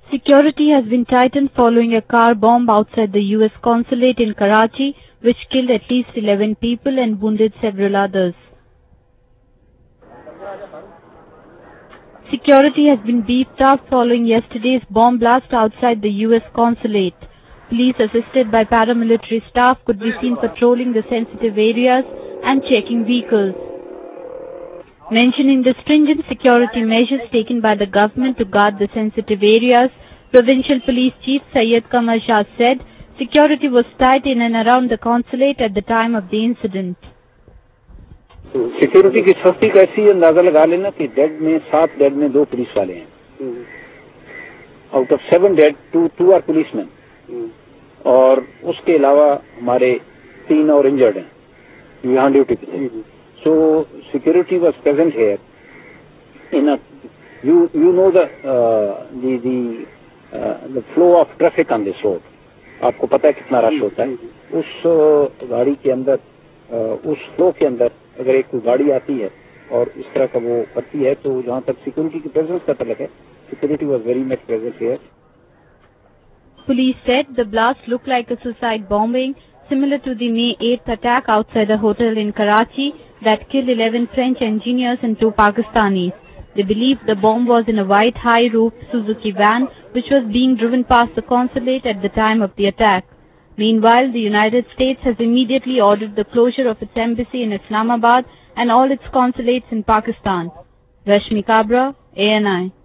Security has been tightened following a car bomb outside the U.S. consulate in Karachi, which killed at least 11 people and wounded several others. Security has been beefed up following yesterday's bomb blast outside the U.S. consulate. Police, assisted by paramilitary staff, could be seen patrolling the sensitive areas and checking vehicles. Mentioning the stringent security measures taken by the government to guard the sensitive areas, Provincial Police Chief Syed Qamar Shah said security was tight in and around the consulate at the time of the incident. Security की सख्ती कैसी अंदाजा लगा लेना कि dead में 7 dead में 2 police वाले हैं. Out of 7 dead 2 are policeman और उसके अलावा हमारे 3 और इंजर्ड हैं यहाँ ड्यूटी पे थे. So security was present here in you know the flow of traffic on this road. आपको पता है कितना रश होता है. उस गाड़ी के अंदर उस फ्लो के अंदर अगर एक कोई गाड़ी आती है और इस तरह का वो करती है तो जहाँ तक सिक्योरिटी की प्रेजेंस का तलक है, security was very much present here. Police said the blast looked like a suicide bombing similar to the May 8th attack outside a hotel in Karachi that killed 11 French engineers and 2 Pakistanis. They believe the bomb was in a white high-roofed Suzuki van which was being driven past the consulate at the time of the attack. Meanwhile, the United States has immediately ordered the closure of its embassy in Islamabad and all its consulates in Pakistan. Rashmi Kabra, ANI.